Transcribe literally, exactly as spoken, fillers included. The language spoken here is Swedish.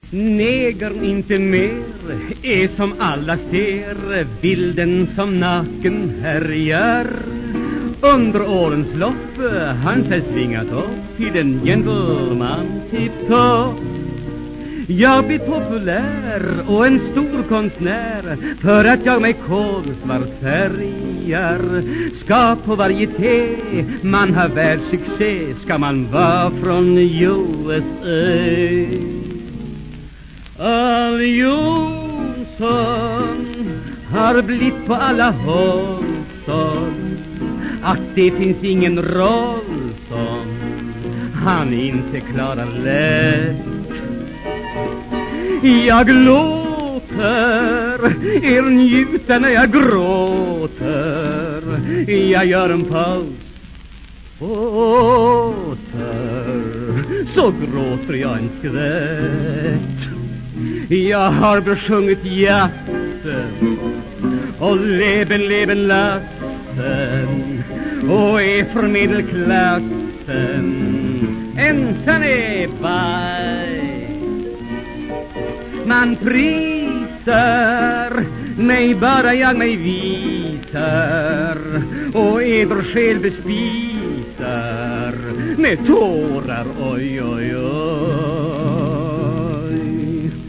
Negern inte mer är som alla ser, vilden som naken härjar. Under årens lopp han sig svingat upp till en gentleman tipptopp. Jag blir populär och en stor konstnär för att jag mig konstnär färgar. Ska på varje te man har världssuccé, ska man vara från U S A. Al Jonsson har blivit på alla håll sån att det finns ingen roll som han inte klarar lätt. Jag låter er njuta när jag gråter. Jag gör en paus åter, så gråter jag en skvätt. Jag har besjungit jakten och leben, leben lasten och är för medelklassen ensam är baj. Man prisar mig bara jag mig visar och eder själ bespisar med tårar, oj, oj, oj.